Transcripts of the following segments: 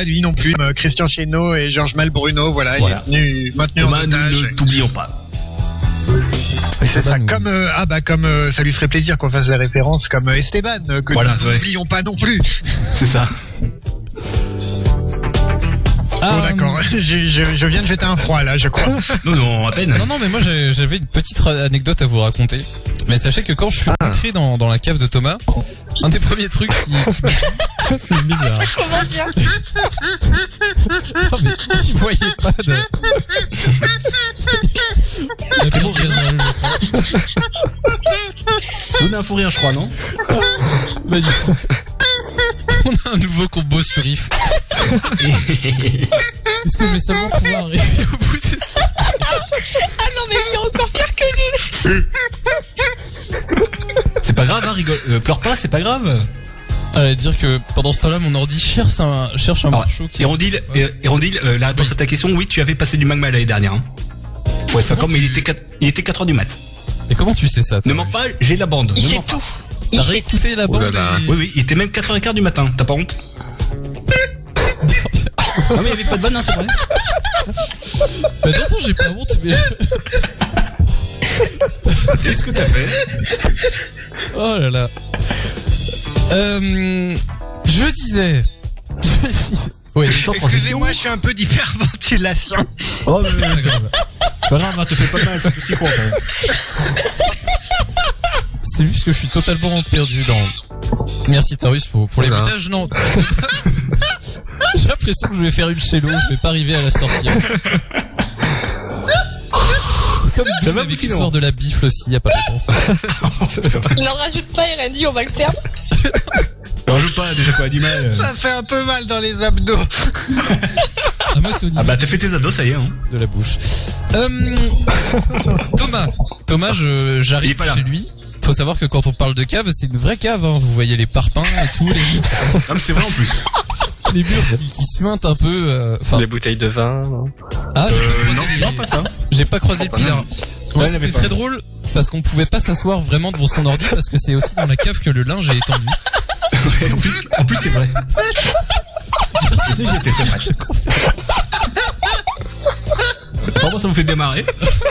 lui non plus. Christian Chesneau et Georges Malbruno, voilà. Il est maintenu en otage. Ne t'oublions pas. C'est ça, comme ça lui ferait plaisir qu'on fasse des références comme Esteban, que nous n'oublions pas non plus. C'est ça. Bon d'accord, je viens de jeter un froid là, je crois. Non, à peine. Non, mais moi j'avais une petite anecdote à vous raconter. Mais sachez que quand je suis rentré dans la cave de Thomas, un des premiers trucs qui c'est bizarre. Comment dire? Non, mais tu voyais pas de... C'est bon, on a un fou rire, je crois, non? Bah, du coup, on a un nouveau combo sur Riff. Est-ce que je vais seulement pouvoir arriver au bout de ce... Ah non, mais il est encore pire que nous. C'est pas grave, hein, rigole. Pleure pas, c'est pas grave. Allez, dire que pendant ce temps-là, mon ordi cherche un marchou qui... Hérondil, la réponse à ta question, oui, tu avais passé du magma l'année dernière, hein. Ouais, ça comme, mais il était 4h du mat. Et comment tu sais ça? Ne mens pas, j'ai la bande. Il ne sait mens pas. tout. T'as réécouté la bande et... Oui, il était même 4h15 du matin. T'as pas honte? Ah mais il y avait pas de bonne, hein, c'est vrai. Bah non, j'ai pas honte, mais... Qu'est-ce que t'as fait? Oh là là. Je disais... Oui, excusez-moi, je suis un peu d'hyperventilation. Oh, mais c'est pas grave. C'est pas grave, hein, te fais pas mal, c'est tout si court. C'est juste que je suis totalement perdu dans... Merci Tarus pour les montages, non. J'ai l'impression que je vais faire une cello, je vais pas arriver à la sortir. C'est comme Doom avec l'histoire de la bifle aussi, y a pas longtemps ça. N'en rajoute pas, Randy, on va le perdre. Rajoute pas, déjà quoi, du mal. Ça fait un peu mal dans les abdos. Ah, moi, c'est au niveau t'as fait tes abdos, ça y est, hein. de la bouche. Thomas, j'arrive chez lui. Faut savoir que quand on parle de cave, c'est une vraie cave, hein. Vous voyez les parpaings et tout, les murs. Ah, mais c'est vrai en plus. Les murs qui suintent un peu, Des bouteilles de vin, non? Ah, Non, pas ça. j'ai pas croisé le pilar. Ouais, C'était très drôle, parce qu'on pouvait pas s'asseoir vraiment devant son ordi, parce que c'est aussi dans la cave que le linge est étendu. En plus, c'est vrai. J'étais, c'est vrai. Moi, ça me fait bien marrer.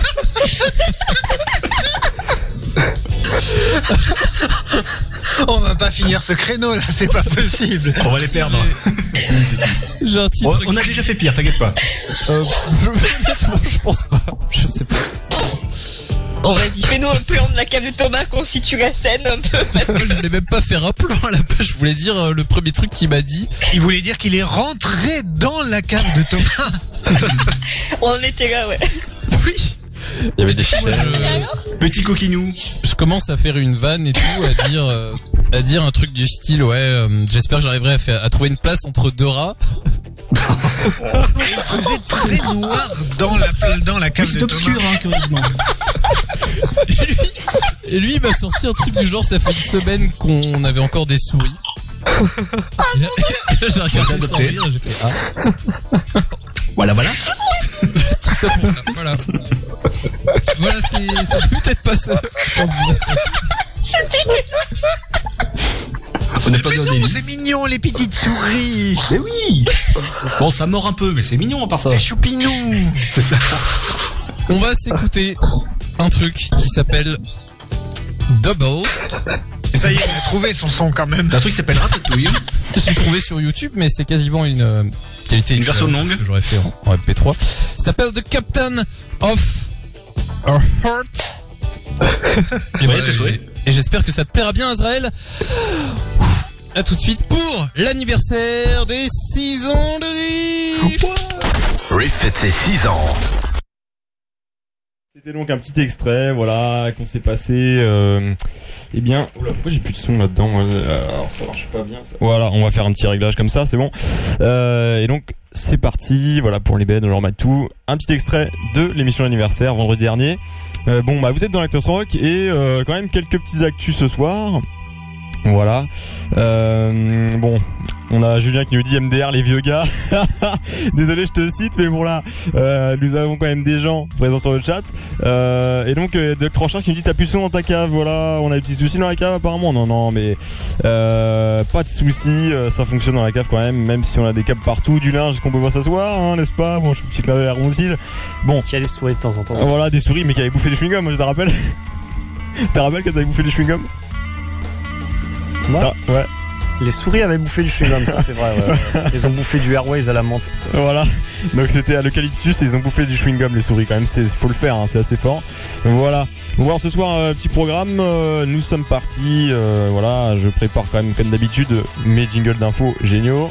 On va pas finir ce créneau là, c'est pas possible. On va les perdre. J'ai un titre. On a déjà fait pire, t'inquiète pas. Honnêtement, je pense pas. Je sais pas. On va dire, fais-nous un plan de la cave de Thomas qu'on situe la scène un peu. Moi, je voulais même pas faire un plan à la base, je voulais dire le premier truc qu'il m'a dit. Il voulait dire qu'il est rentré dans la cave de Thomas. On était là, ouais. Oui. Il y avait des chiens. Petit coquinou. Je commence à faire une vanne et tout, à dire un truc du style, j'espère que j'arriverai à trouver une place entre deux rats. Il faisait très noir dans la cave de Thomas. C'est obscur, hein, curieusement. Et lui, il m'a sorti un truc du genre, ça fait une semaine qu'on avait encore des souris. Et là, j'ai regardé sans rire, j'ai fait Voilà. Tout ça pour ça, voilà. Voilà, c'est peut-être pas ça quand vous entendez. On n'est pas Mais dans non, des c'est mignon les petites souris. Mais oui. Bon, ça mord un peu, mais c'est mignon à part ça. C'est choupinou. C'est ça. On va s'écouter un truc qui s'appelle Double. Et ça y est, il a trouvé son son quand même. Un truc qui s'appelle Ratatouille. J'ai trouvé sur YouTube, mais c'est quasiment une qualité une version longue que j'aurais fait en MP3. Ça s'appelle The Captain of a Heart. Et, voilà, et j'espère que ça te plaira bien, Azraël. À tout de suite pour l'anniversaire des 6 ans de Riff. Riff fête ses 6 ans. C'était donc un petit extrait, voilà, qu'on s'est passé. Eh bien, oula, pourquoi j'ai plus de son là-dedans? Alors ça marche pas bien. Ça. Voilà, on va faire un petit réglage comme ça, c'est bon. Et donc c'est parti, voilà pour les bêtes, on leur met tout. Un petit extrait de l'émission d'anniversaire vendredi dernier. Bon, bah vous êtes dans l'Actors Rock et quand même quelques petits actus ce soir. Voilà. Bon, On a Julien qui nous dit MDR les vieux gars. Désolé, je te cite, mais bon là, nous avons quand même des gens présents sur le chat. Et donc Dr. Charles qui nous dit t'as plus de son dans ta cave. Voilà, on a des petits soucis dans la cave apparemment. Non, mais pas de soucis, ça fonctionne dans la cave quand même si on a des câbles partout, du linge qu'on peut voir s'asseoir, hein, n'est-ce pas? Bon, je fais un petit clin d'œil à Ronsil. Bon, qui a des souris de temps en temps. Voilà, des souris, mais qui avaient bouffé des chewing-gums, moi je te rappelle. T'as rappelé quand t'avais bouffé des chewing-gums? Moi ouais. Les souris avaient bouffé du chewing-gum, ça c'est vrai. Ouais. Ils ont bouffé du Airways à la menthe. Voilà, donc c'était à l'eucalyptus et ils ont bouffé du chewing-gum les souris quand même, faut le faire, hein, c'est assez fort. Voilà, on va voir ce soir petit programme, nous sommes partis, voilà, je prépare quand même comme d'habitude mes jingles d'infos géniaux.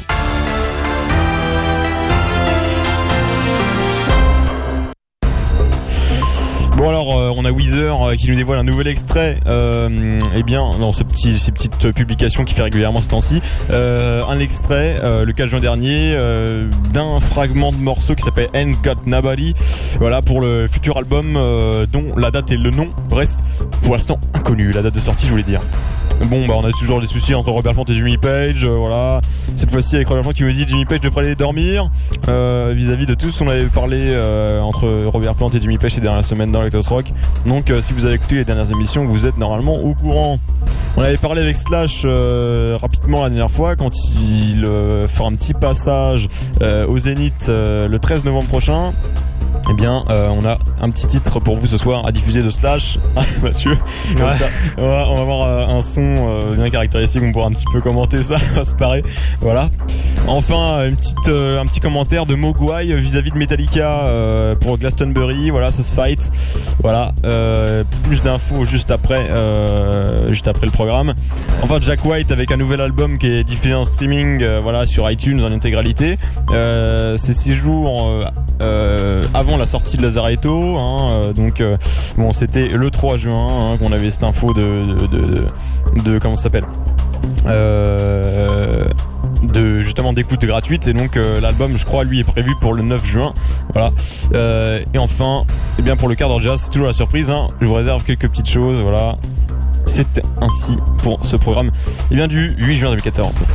Bon alors on a Weezer qui nous dévoile un nouvel extrait et bien dans ces petites publications qu'il fait régulièrement ces temps-ci, un extrait le 4 juin dernier d'un fragment de morceau qui s'appelle Ain't Got Nobody, voilà, pour le futur album dont la date et le nom restent pour l'instant inconnus, la date de sortie je voulais dire. Bon bah on a toujours des soucis entre Robert Plant et Jimmy Page, voilà, cette fois-ci avec Robert Plant qui me dit Jimmy Page devrait aller dormir, vis-à-vis de tout ce qu'on avait parlé entre Robert Plant et Jimmy Page ces dernières semaines dans Lectos Rock. Donc si vous avez écouté les dernières émissions, vous êtes normalement au courant. On avait parlé avec Slash rapidement la dernière fois quand il fera un petit passage au Zénith le 13 novembre prochain. Eh bien, on a un petit titre pour vous ce soir à diffuser de Slash, monsieur. Comme ça, on va avoir un son bien caractéristique, on pourra un petit peu commenter ça, ça se paraît. Voilà. Enfin, un petit commentaire de Mogwai vis-à-vis de Metallica pour Glastonbury. Voilà, ça se fight. Voilà. Plus d'infos juste après le programme. Enfin, Jack White avec un nouvel album qui est diffusé en streaming, voilà, sur iTunes en intégralité. C'est 6 jours avant la sortie de Lazaretto, hein, donc bon, c'était le 3 juin hein, qu'on avait cette info de comment ça s'appelle, de justement d'écoute gratuite, et donc l'album je crois lui est prévu pour le 9 juin, voilà. Et enfin, et bien pour le quart d'heure jazz, c'est toujours la surprise, hein, je vous réserve quelques petites choses, voilà. C'est ainsi pour ce programme, et bien du 8 juin 2014.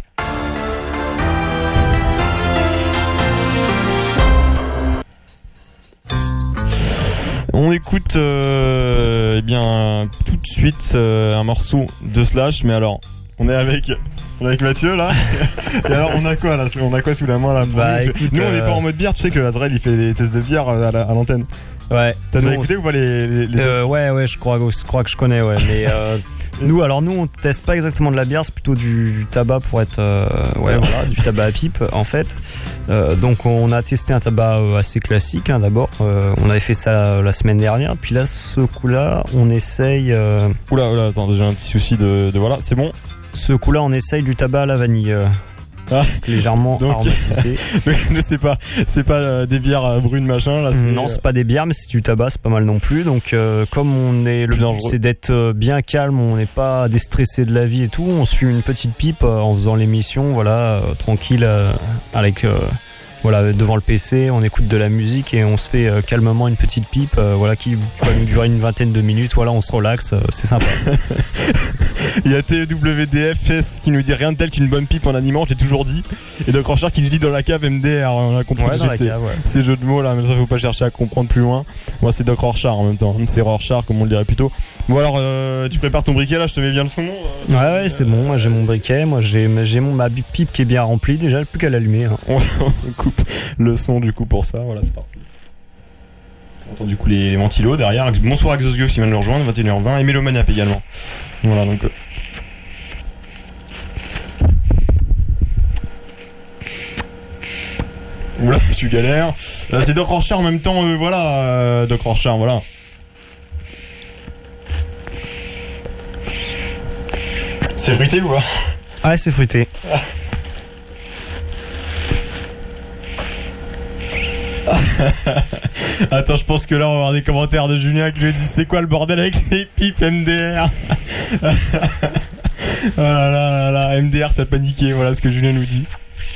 On écoute eh bien tout de suite un morceau de Slash, mais alors on est avec Mathieu là. Et alors on a quoi là? On a quoi sous la main là? Bah, écoute, nous on n'est pas en mode bière, tu sais que Azrael il fait des tests de bière à l'antenne. Ouais. T'as déjà écouté ou pas les tests? Ouais, je crois que je connais, ouais. Mais nous on teste pas exactement de la bière, c'est plutôt du tabac pour être voilà, du tabac à pipe en fait. Donc on a testé un tabac assez classique hein, d'abord. On avait fait ça la semaine dernière, puis là ce coup-là on essaye. Oula, attends, j'ai un petit souci de voilà, c'est bon. Ce coup-là on essaye du tabac à la vanille. Légèrement aromatisé. c'est pas des bières brunes machin là. Non, c'est pas des bières, mais c'est du tabac, c'est pas mal non plus. Donc comme le but c'est d'être bien calme, on n'est pas déstressé de la vie et tout, on se fume une petite pipe en faisant l'émission, voilà, tranquille avec voilà, devant le PC, on écoute de la musique et on se fait calmement une petite pipe, voilà, qui va nous durer une vingtaine de minutes, voilà, on se relaxe, c'est sympa. Il y a TWDFS qui nous dit rien de tel qu'une bonne pipe en animant, je l'ai toujours dit. Et Doc Rorschach qui nous dit dans la cave MDR, on a compris ces jeux de mots là, même ça faut pas chercher à comprendre plus loin. Moi c'est Doc Rorschach en même temps, c'est Rorschach comme on le dirait plutôt. Bon alors tu prépares ton briquet là, je te mets bien le son. Ouais, c'est bon, moi j'ai mon briquet, moi j'ai ma pipe qui est bien remplie, déjà plus qu'à l'allumer. Hein. On coupe le son du coup pour ça, voilà c'est parti. On entend du coup les ventilos derrière. Bonsoir à Xosgio qui vient de nous rejoindre, 21h20, et Mélomaniac également. Voilà donc. Oula, je suis galère. C'est Doc Rorschach en même temps, voilà, Doc Rorschach, voilà. C'est fruité ou pas? Ouais, c'est fruité. Attends, je pense que là on va avoir des commentaires de Julien qui lui dit c'est quoi le bordel avec les pipes MDR. Oh là là, MDR t'as paniqué, voilà ce que Julien nous dit.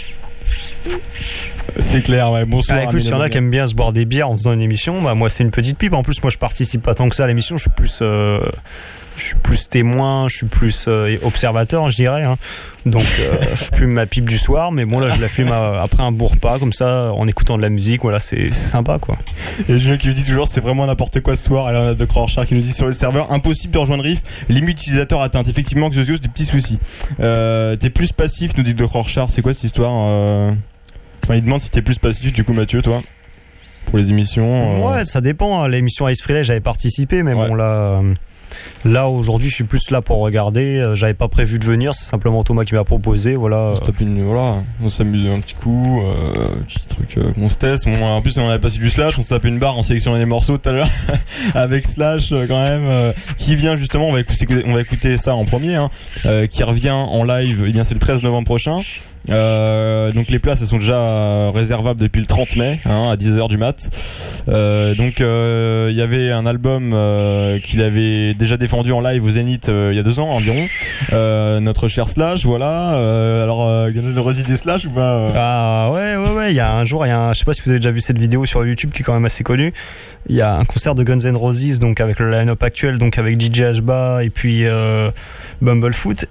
C'est clair, ouais, bonsoir. Ah, écoute, s'il y en a qui aiment bien se boire des bières en faisant une émission, bah moi c'est une petite pipe, en plus moi je participe pas tant que ça à l'émission, je suis plus je suis plus témoin, je suis plus observateur, je dirais. Hein. Donc je fume ma pipe du soir, mais bon là je la fume après un bon repas, comme ça, en écoutant de la musique. Voilà, c'est sympa quoi. Et Julien qui nous dit toujours c'est vraiment n'importe quoi ce soir. Et là on a de Rorschach qui nous dit sur le serveur impossible de rejoindre Riff, limite utilisateur atteinte. Effectivement Xoxios, des petits soucis. T'es plus passif, nous dit de Rorschach. C'est quoi cette histoire Enfin, il demande si t'es plus passif du coup Mathieu toi pour les émissions. Ouais, ça dépend. L'émission Ice Freelay j'avais participé, mais bon là aujourd'hui je suis plus là pour regarder. J'avais pas prévu de venir, c'est simplement Thomas qui m'a proposé. Voilà. On s'amuse un petit coup, petit truc qu'on se teste. En plus on avait passé du Slash, on s'est tapé une barre en sélectionnant des morceaux tout à l'heure avec Slash quand même qui vient justement, on va écouter ça en premier qui revient en live. Eh bien c'est le 13 novembre prochain. Donc les places elles sont déjà réservables depuis le 30 mai à 10h du mat. Donc il y avait un album qu'il avait déjà défendu en live au Zénith il y a 2 ans environ, notre cher Slash. Voilà. Alors Guns N' Roses et Slash ou pas Ah ouais, il y a un jour, je sais pas si vous avez déjà vu cette vidéo sur YouTube qui est quand même assez connue. Il y a un concert de Guns N' Roses donc avec le line-up actuel, donc avec DJ Ashba et puis Bumblefoot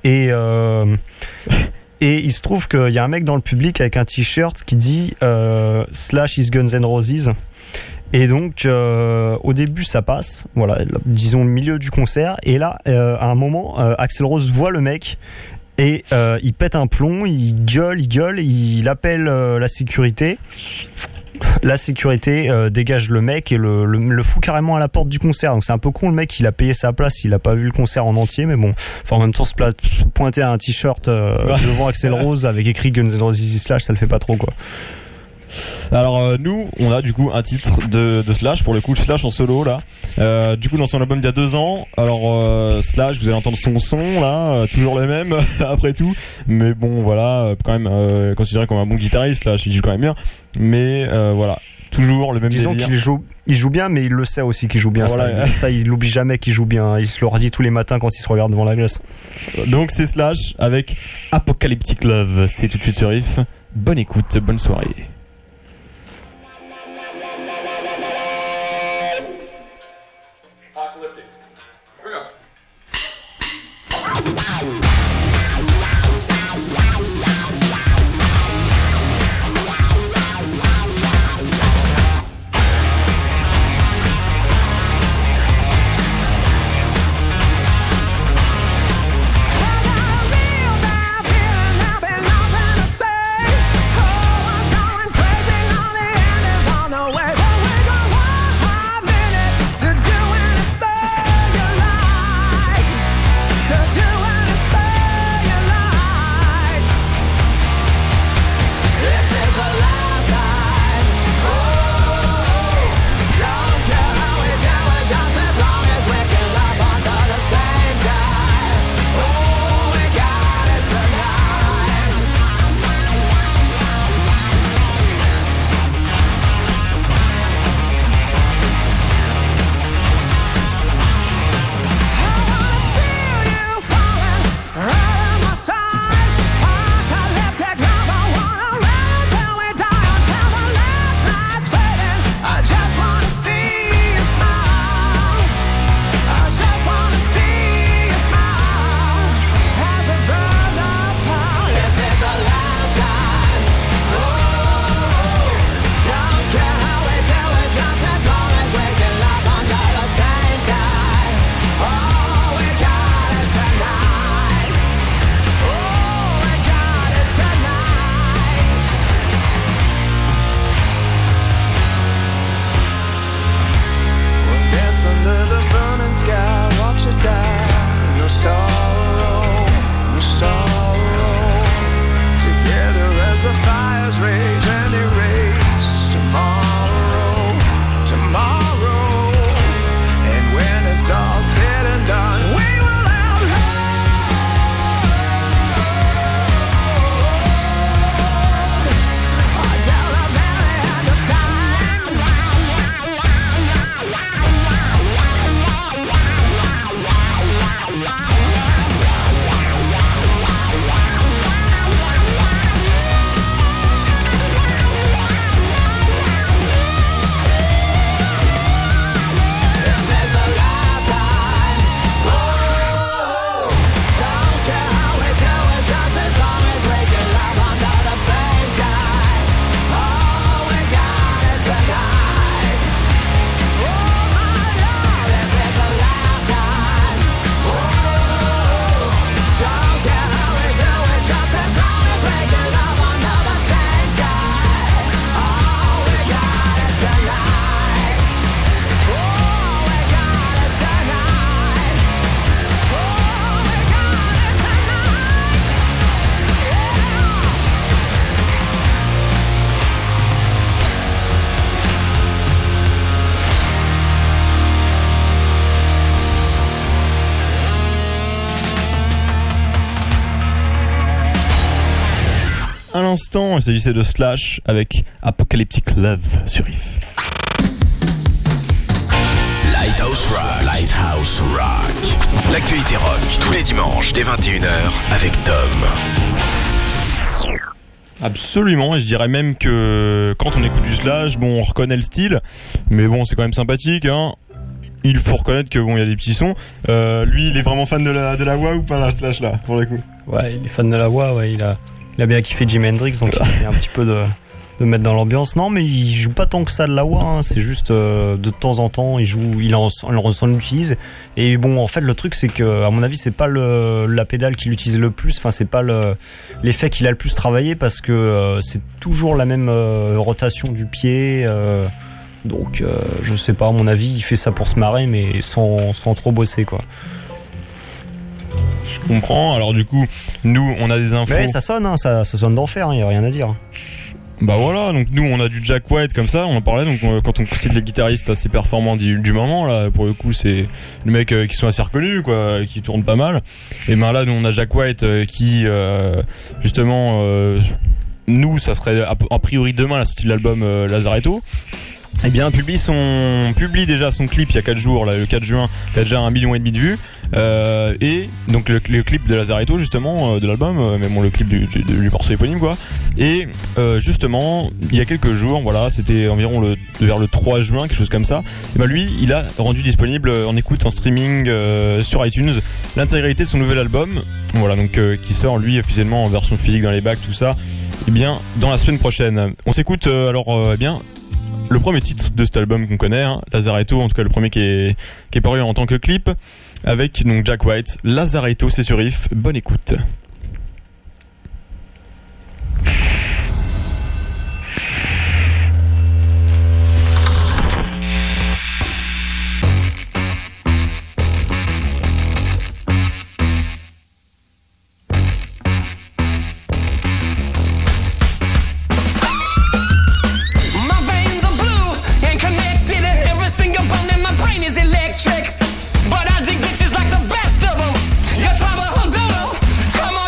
et il se trouve qu'il y a un mec dans le public avec un t-shirt qui dit Slash is Guns N' Roses. Et donc au début ça passe, voilà, disons le milieu du concert. Et là à un moment Axl Rose voit le mec et il pète un plomb, il gueule, il appelle la sécurité. La sécurité dégage le mec et le fout carrément à la porte du concert. Donc c'est un peu con, le mec il a payé sa place, il a pas vu le concert en entier, mais bon, enfin, en même temps se pointer à un t-shirt devant Axl Rose avec écrit Guns N' Roses Slash, ça le fait pas trop quoi. Alors nous on a du coup un titre de Slash, pour le coup Slash en solo là, du coup dans son album d'il y a 2 ans. Alors Slash, vous allez entendre son son là, toujours le même après tout, mais bon voilà, quand même considéré comme un bon guitariste là, il joue quand même bien, mais voilà, toujours le même disons délire. Il joue bien, mais il le sait aussi qu'il joue bien. Voilà. Ça il l'oublie jamais qu'il joue bien, il se le redit tous les matins quand il se regarde devant la glace. Donc c'est Slash avec Apocalyptic Love, c'est tout de suite sur Riff. Bonne écoute, bonne soirée. Going à l'instant, il s'agissait de Slash avec Apocalyptic Love sur Riff. Lighthouse Rock. L'actualité rock tous les dimanches dès 21h avec Tom. Absolument, et je dirais même que quand on écoute du Slash, bon, on reconnaît le style, mais bon, c'est quand même sympathique, hein. Il faut reconnaître que bon, il y a des petits sons. Lui, il est vraiment fan de la voix ou pas, Slash là, pour le coup? Ouais, il est fan de la voix, ouais, il a bien kiffé Jimi Hendrix, donc il essaie un petit peu de mettre dans l'ambiance. Non, mais il joue pas tant que ça de la voix, hein. C'est juste de temps en temps, il en utilise. Et bon, en fait, le truc, c'est que, à mon avis, c'est pas la pédale qu'il utilise le plus, enfin, c'est pas l'effet qu'il a le plus travaillé, parce que c'est toujours la même rotation du pied. Donc, je sais pas, à mon avis, il fait ça pour se marrer, mais sans trop bosser, quoi. Je comprends. Alors, du coup, nous, on a des infos. Mais ça sonne, hein, ça sonne d'enfer, il y a rien à dire. Bah voilà, donc nous on a du Jack White comme ça, on en parlait, donc quand on cite les guitaristes assez performants du moment, là pour le coup c'est les mecs qui sont assez reconnus, quoi, qui tournent pas mal. Et ben là nous on a Jack White qui justement nous ça serait a priori demain la sortie de l'album Lazaretto. Eh bien publie déjà son clip il y a 4 jours, là, le 4 juin, qui a déjà 1,5 million de vues. Et donc le clip de Lazaretto justement de l'album, mais bon le clip du morceau éponyme, quoi. Et justement il y a quelques jours, voilà, c'était environ vers le 3 juin, quelque chose comme ça. Et ben lui il a rendu disponible en écoute en streaming sur iTunes l'intégralité de son nouvel album. Voilà, donc qui sort lui officiellement en version physique dans les bacs, tout ça. Et bien dans la semaine prochaine. On s'écoute alors bien le premier titre de cet album qu'on connaît, hein, Lazaretto, en tout cas le premier qui est paru en tant que clip, avec donc Jack White. Lazaretto, c'est sur Riff. Bonne écoute. But I dig bitches like the best of them. Your trouble, who do? Come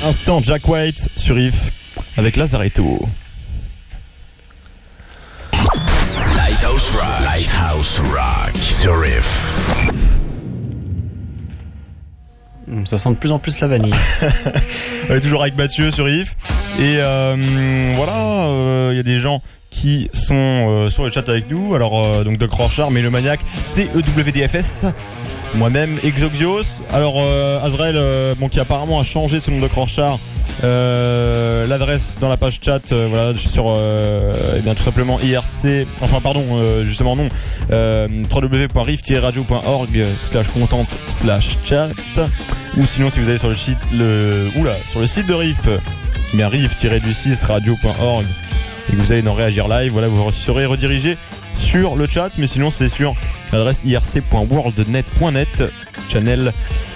instant, Jack White sur If avec Lazaretto. Lighthouse Rock sur Riff. Ça sent de plus en plus la vanille. On est toujours avec Mathieu sur If. Et voilà, il y a des gens qui sont sur le chat avec nous. Alors, donc Doc Rorschach, Mélomaniac, TEWDFS, moi-même, Exoxios. Alors, Azrael, qui apparemment a changé selon Doc Rorschach, l'adresse dans la page chat, voilà, sur tout simplement IRC, justement non, www.riff-radio.org/content/chat, ou sinon si vous allez sur le site sur le site de Riff, riff-du6 radio.org, et que vous allez dans Réagir Live, voilà, vous serez redirigé sur le chat, mais sinon c'est sur l'adresse irc.worldnet.net, channel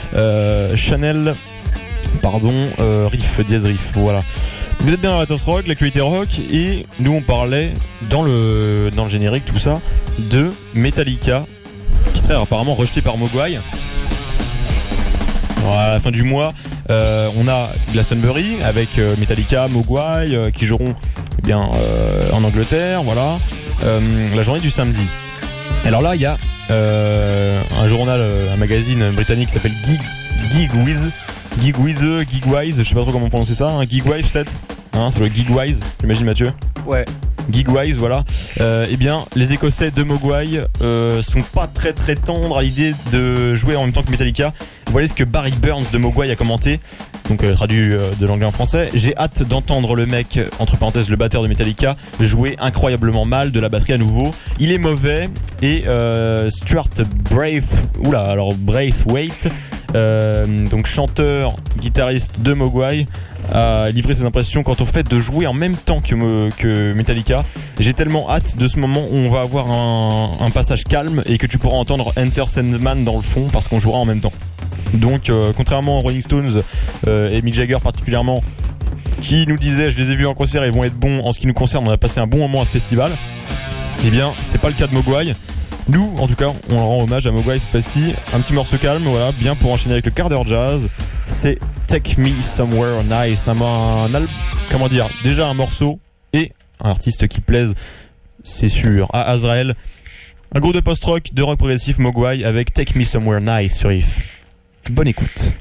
Riff, dièse Riff, voilà. Vous êtes bien dans la Toast Rock, l'actualité rock, et nous on parlait dans le générique, tout ça, de Metallica, qui serait apparemment rejeté par Mogwai. Alors à la fin du mois, on a Glastonbury avec Metallica, Mogwai, qui joueront en Angleterre, voilà, la journée du samedi. Alors là, il y a un journal, un magazine britannique qui s'appelle Gigwise, je sais pas trop comment prononcer ça, Gigwise peut-être, sur le Gigwise, j'imagine Mathieu. Ouais. Gigwise, voilà. Les Écossais de Mogwai sont pas très très tendres à l'idée de jouer en même temps que Metallica. Voilà ce que Barry Burns de Mogwai a commenté, donc traduit de l'anglais en français. J'ai hâte d'entendre le mec, entre parenthèses le batteur de Metallica, jouer incroyablement mal de la batterie à nouveau. Il est mauvais. Et Stuart Braithwaite, donc chanteur, guitariste de Mogwai, a livré ses impressions quant au fait de jouer en même temps que Metallica. J'ai tellement hâte de ce moment où on va avoir un passage calme et que tu pourras entendre Enter Sandman dans le fond parce qu'on jouera en même temps. Donc contrairement aux Rolling Stones et Mick Jagger particulièrement, qui nous disaient, je les ai vus en concert, ils vont être bons, en ce qui nous concerne, on a passé un bon moment à ce festival. Eh bien c'est pas le cas de Mogwai. Nous, en tout cas, on rend hommage à Mogwai cette fois-ci. Un petit morceau calme, voilà, bien pour enchaîner avec le quart d'heure jazz. C'est Take Me Somewhere Nice. Déjà un morceau et un artiste qui plaise, c'est sûr. À Azrael, un groupe de post-rock, de rock progressif, Mogwai, avec Take Me Somewhere Nice sur If. Bonne écoute.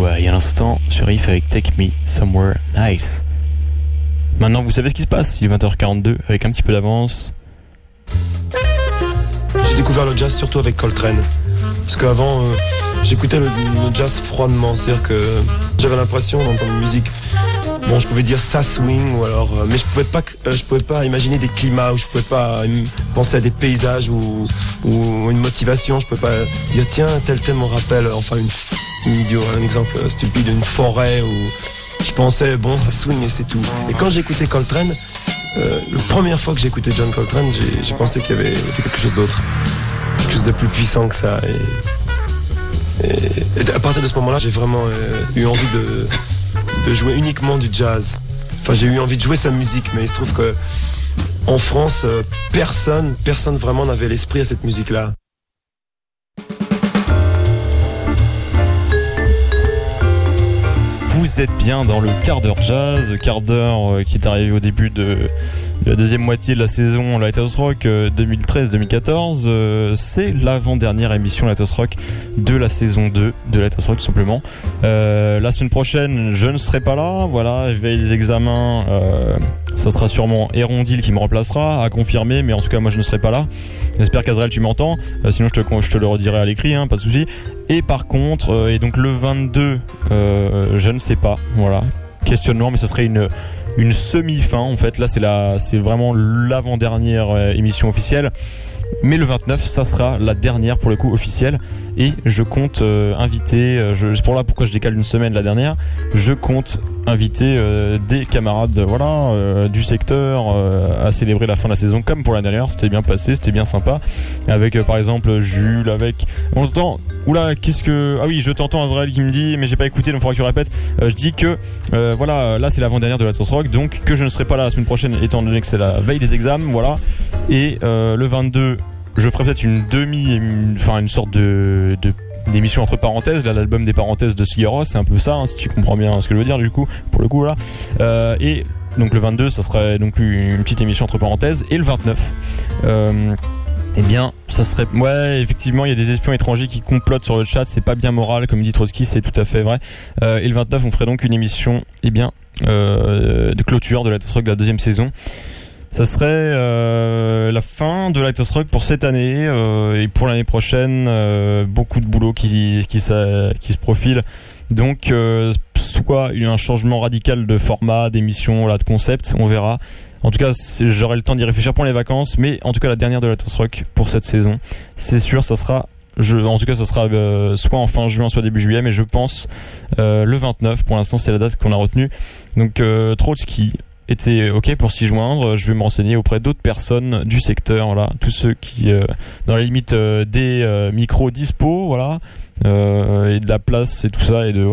il y a l'instant sur Riff avec Take Me Somewhere Nice. Maintenant vous savez ce qui se passe, il est 20h42 avec un petit peu d'avance. J'ai découvert le jazz surtout avec Coltrane. Parce qu'avant, j'écoutais le jazz froidement, c'est-à-dire que j'avais l'impression d'entendre une musique. Bon, je pouvais dire ça swing ou alors, mais je pouvais pas imaginer des climats, ou je pouvais pas penser à des paysages ou une motivation. Je pouvais pas dire tiens tel thème me rappelle, enfin un exemple stupide, une forêt où je pensais bon ça swing et c'est tout. Et quand j'écoutais Coltrane, la première fois que j'ai écouté John Coltrane, j'ai pensé qu'il y avait quelque chose d'autre, quelque chose de plus puissant que ça. Et à partir de ce moment-là, j'ai vraiment eu envie de jouer uniquement du jazz. Enfin, j'ai eu envie de jouer sa musique, mais il se trouve que en France, personne vraiment n'avait l'esprit à cette musique-là. Vous êtes bien dans le quart d'heure jazz, quart d'heure qui est arrivé au début de la deuxième moitié de la saison Lighthouse Rock 2013-2014. C'est l'avant-dernière émission Lighthouse Rock de la saison 2 de Lighthouse Rock tout simplement. La semaine prochaine, je ne serai pas là, voilà, je vais les examens, ça sera sûrement Hérondil qui me remplacera, à confirmer, mais en tout cas moi je ne serai pas là. J'espère qu'Azrael tu m'entends, sinon je te le redirai à l'écrit, pas de souci. Et par contre, et donc le 22, je ne sais pas, voilà, questionnement, mais ce serait une semi-fin en fait. Là c'est vraiment l'avant-dernière émission officielle. Mais le 29, ça sera la dernière pour le coup officielle. Et je compte inviter, c'est pour là pourquoi je décale une semaine la dernière, je compte inviter des camarades du secteur à célébrer la fin de la saison comme pour la dernière. C'était bien passé, c'était bien sympa. Avec par exemple Jules, avec... On s'entend... Oula, qu'est-ce que... Ah oui, je t'entends Azrael qui me dit, mais j'ai pas écouté donc il faudra que tu répètes. Je dis que là c'est l'avant-dernière de la Lighthouse Rock, donc que je ne serai pas là la semaine prochaine étant donné que c'est la veille des examens, voilà. Et le 22, je ferai peut-être une sorte d'émission entre parenthèses, là, l'album des parenthèses de Sigaros, c'est un peu ça, si tu comprends bien ce que je veux dire du coup, pour le coup là. Et donc le 22, ça serait donc une petite émission entre parenthèses, et le 29, eh bien, ça serait... Ouais, effectivement, il y a des espions étrangers qui complotent sur le chat, c'est pas bien moral, comme dit Trotsky, c'est tout à fait vrai. Et le 29, on ferait donc une émission, de clôture de la Lighthouse Rock de la deuxième saison. Ça serait la fin de Lighthouse Rock pour cette année, et pour l'année prochaine, beaucoup de boulot qui se profile. Donc, soit un changement radical de format, d'émission, de concept, on verra. En tout cas, j'aurai le temps d'y réfléchir pour les vacances, mais en tout cas, la dernière de Lighthouse Rock pour cette saison, c'est sûr, ça sera... en tout cas, ça sera soit en fin juin, soit début juillet, mais je pense le 29. Pour l'instant, c'est la date qu'on a retenue. Donc, Trotsky était ok pour s'y joindre. Je vais me renseigner auprès d'autres personnes du secteur, tous ceux qui, dans la limite des micros dispo, et de la place et tout ça, et de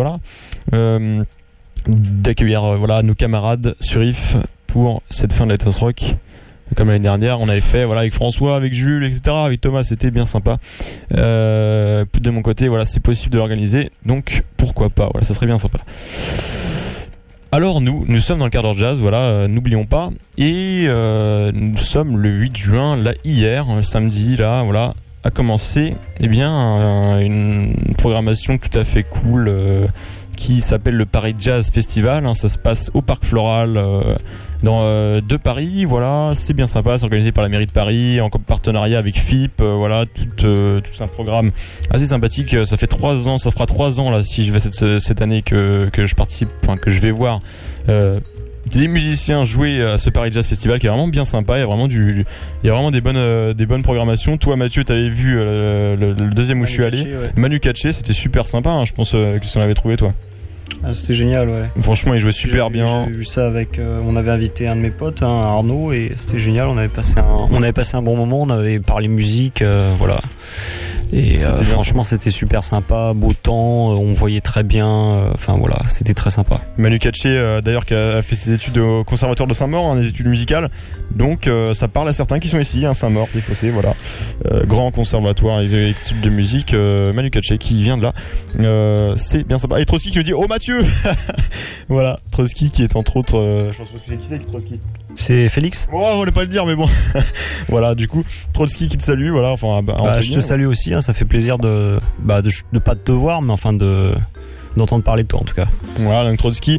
d'accueillir nos camarades sur IF pour cette fin de Lighthouse Rock. Comme l'année dernière, on avait fait avec François, avec Jules, etc., avec Thomas, c'était bien sympa. De mon côté, c'est possible de l'organiser, donc pourquoi pas, ça serait bien sympa. Alors nous sommes dans le quart d'heure jazz, n'oublions pas, et nous sommes le 8 juin, hier, samedi, a commencé une programmation tout à fait cool qui s'appelle le Paris Jazz Festival. Ça se passe au Parc Floral de Paris. C'est bien sympa, c'est organisé par la mairie de Paris en partenariat avec FIP. Tout un programme assez sympathique. Ça fait 3 ans, ça fera 3 ans là si je vais cette année que je participe, que je vais voir des musiciens jouer à ce Paris Jazz Festival qui est vraiment bien sympa. Il y a vraiment des bonnes programmations. Toi Mathieu, t'avais vu le deuxième où je suis allé, Manu Katché, c'était super sympa, je pense que tu en avais trouvé toi. C'était génial, ouais. Franchement, il jouait super bien. J'ai vu ça avec... on avait invité un de mes potes, Arnaud, et c'était génial. On avait passé un bon moment, on avait parlé musique, Et franchement, c'était super sympa, beau temps, on voyait très bien, c'était très sympa. Manu Katché, d'ailleurs, qui a fait ses études au Conservatoire de Saint-Maur, des études musicales, donc ça parle à certains qui sont ici, Saint-Maur, des Fossés, grand conservatoire et type de musique, Manu Katché qui vient de là, c'est bien sympa. Et Trotsky qui me dit, oh Mathieu Trotsky qui est entre autres, je pense que c'est qui c'est Trotsky? C'est Félix. On voulait pas le dire, mais bon. Du coup, Trotsky qui te salue, je te salue aussi, ça fait plaisir de pas te voir, mais d'entendre parler de toi en tout cas. Voilà, donc Trotsky,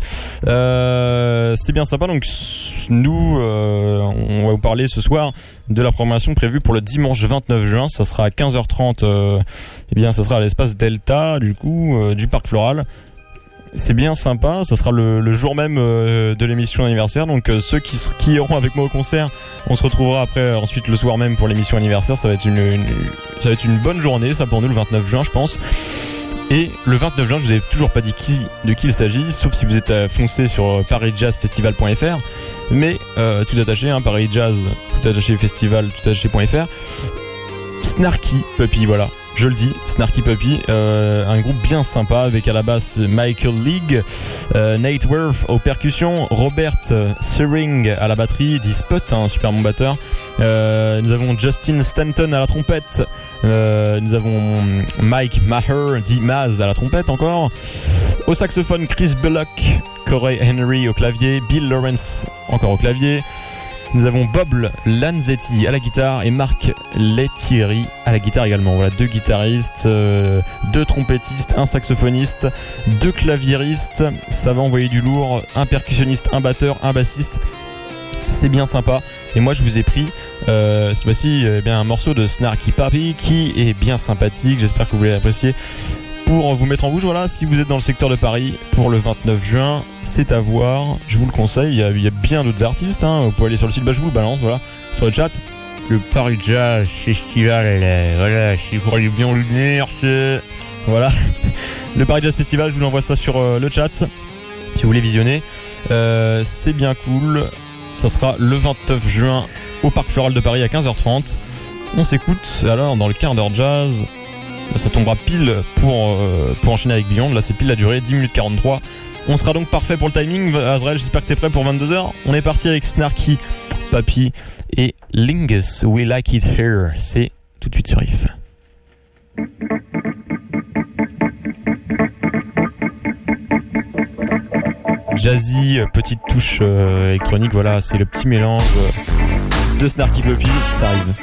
c'est bien sympa. Donc nous, on va vous parler ce soir de la programmation prévue pour le dimanche 29 juin. Ça sera à 15h30. Eh bien, ça sera à l'espace Delta du coup du Parc Floral. C'est bien sympa, ça sera le jour même de l'émission anniversaire. Donc ceux qui iront avec moi au concert, on se retrouvera après ensuite le soir même pour l'émission anniversaire. Ça va être une bonne journée, ça pour nous, le 29 juin, je pense. Et le 29 juin, je vous ai toujours pas dit de qui il s'agit, sauf si vous êtes foncé sur parisjazzfestival.fr. Mais tout attaché, Paris Jazz, tout attaché festival, tout attaché.fr. Snarky Puppy, voilà, je le dis, Snarky Puppy, un groupe bien sympa avec à la basse Michael League, Nate Worth aux percussions, Robert Suring à la batterie, Disput, un super bon batteur, nous avons Justin Stanton à la trompette, nous avons Mike Maher, Maz à la trompette encore, au saxophone Chris Bullock, Corey Henry au clavier, Bill Lawrence encore au clavier. Nous avons Bob Lanzetti à la guitare et Marc Lettieri à la guitare également. Voilà, 2 guitaristes, 2 trompettistes, un saxophoniste, 2 claviéristes. Ça va envoyer du lourd. Un percussionniste, un batteur, un bassiste. C'est bien sympa. Et moi, je vous ai pris cette fois-ci un morceau de Snarky Puppy qui est bien sympathique. J'espère que vous l'avez apprécié. Pour vous mettre en bouche, voilà, si vous êtes dans le secteur de Paris pour le 29 juin, c'est à voir, je vous le conseille, il y a bien d'autres artistes, vous pouvez aller sur le site, je vous le balance, voilà, sur le chat. Le Paris Jazz Festival, voilà, si vous voulez bien le venir, voilà, le Paris Jazz Festival, je vous envoie ça sur le chat, si vous voulez visionner, c'est bien cool, ça sera le 29 juin au Parc Floral de Paris à 15h30, on s'écoute alors dans le quart d'heure jazz. Ça tombera pile pour enchaîner avec Beyond. Là c'est pile la durée, 10 minutes 43. On sera donc parfait pour le timing. Azrael, j'espère que t'es prêt pour 22h. On est parti avec Snarky Puppy et Lingus We Like It Here. C'est tout de suite sur Riff. Jazzy, petite touche électronique, voilà, c'est le petit mélange de Snarky Puppy, ça arrive.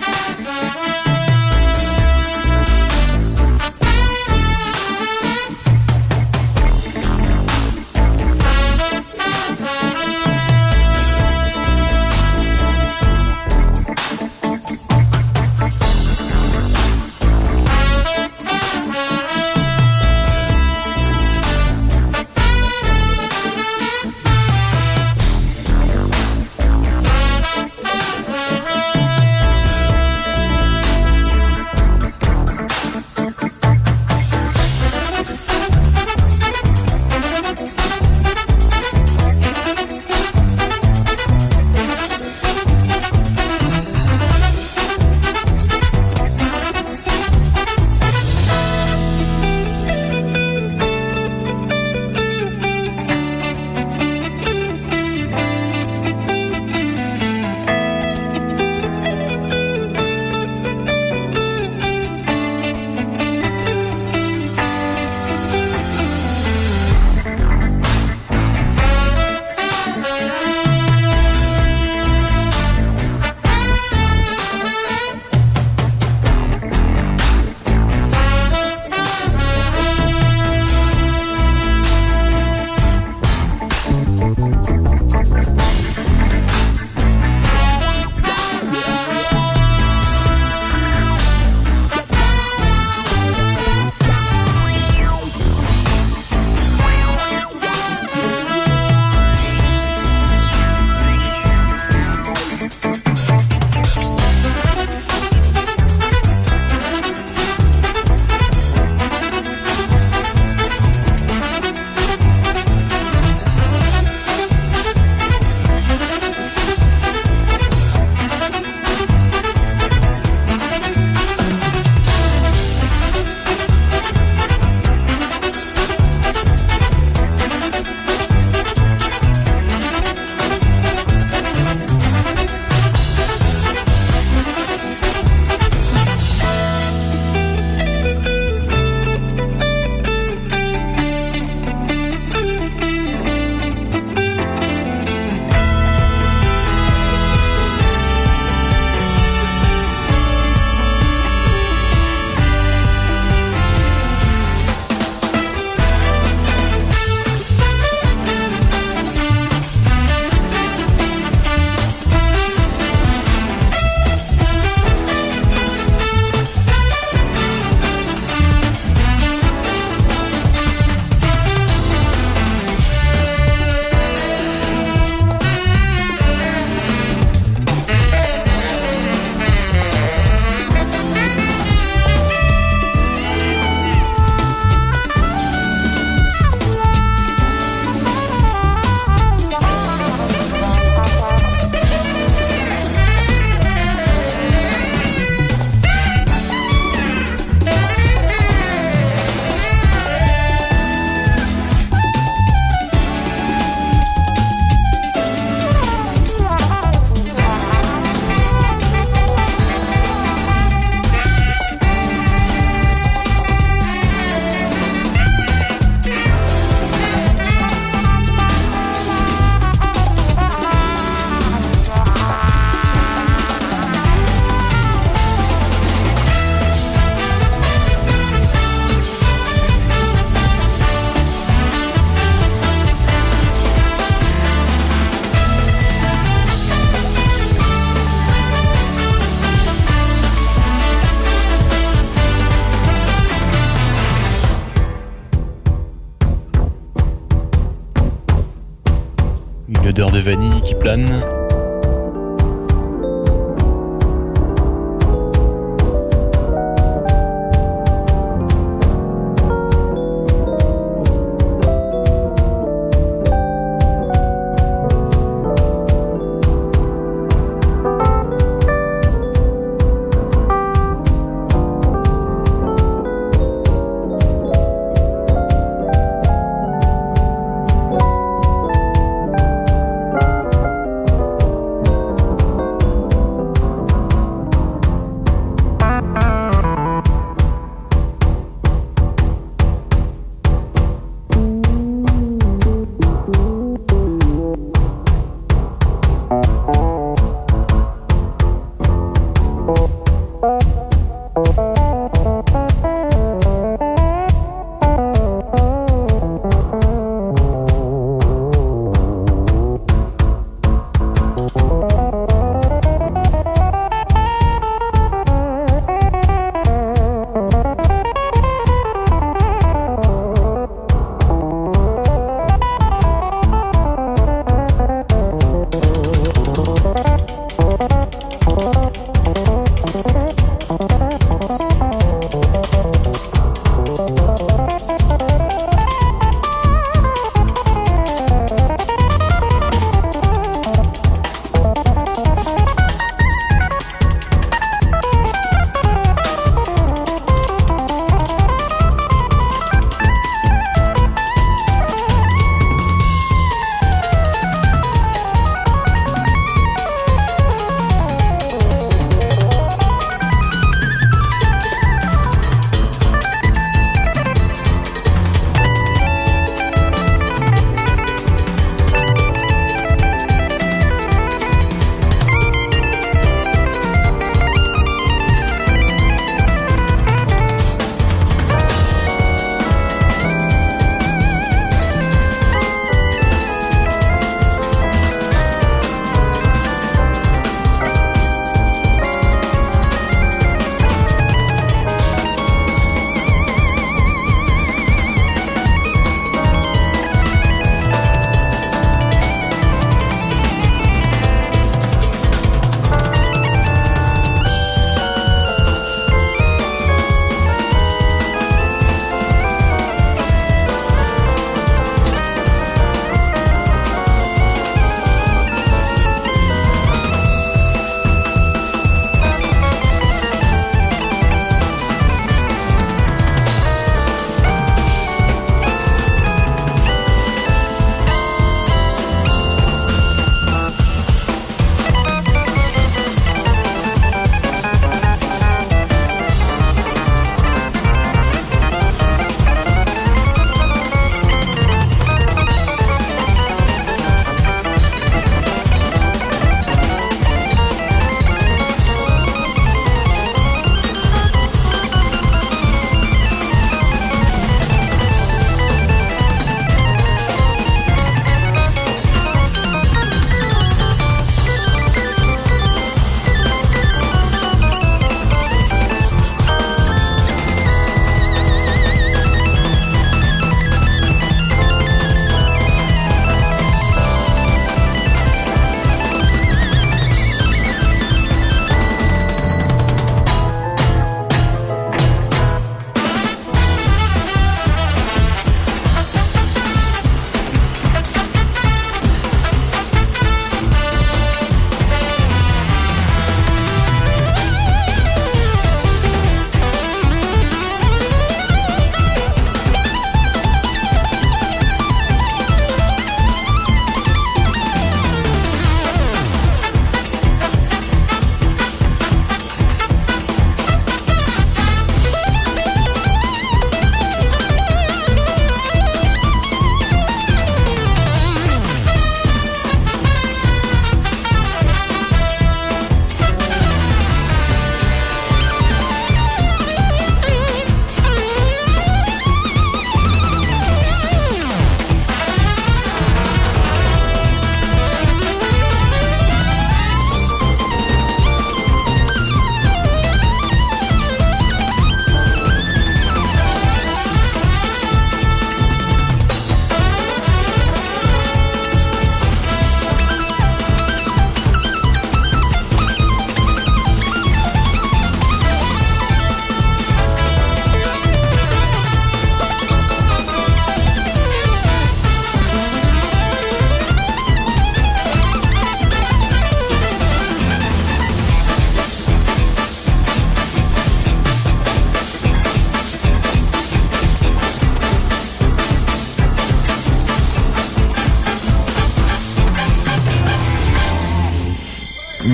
plane.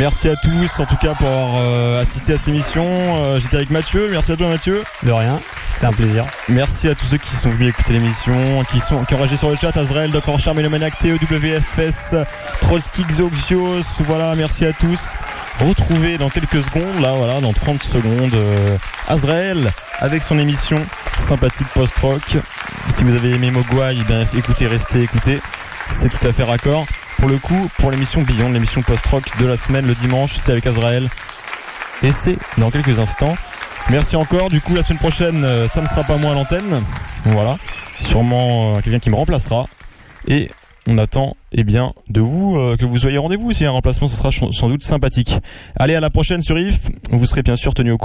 Merci à tous en tout cas pour avoir assisté à cette émission. J'étais avec Mathieu. Merci à toi Mathieu. De rien, c'était un plaisir. Merci à tous ceux qui sont venus écouter l'émission, qui ont réagi sur le chat. Azrael, Doc Orchard, Mélomaniac, TEWFS, Trollski, Xoxios. Voilà, merci à tous. Retrouvez dans quelques secondes, là voilà, dans 30 secondes, Azrael avec son émission sympathique post-rock. Si vous avez aimé Mogwai, eh bien écoutez, restez, écoutez. C'est tout à fait raccord. Pour le coup, pour l'émission Beyond, l'émission post-rock de la semaine, le dimanche, c'est avec Azrael. Et c'est dans quelques instants. Merci encore. Du coup, la semaine prochaine, ça ne sera pas moi à l'antenne. Voilà. Sûrement quelqu'un qui me remplacera. Et on attend, de vous, que vous soyez au rendez-vous. S'il y a un remplacement, ce sera sans doute sympathique. Allez, à la prochaine sur IF. Vous serez bien sûr tenu au courant.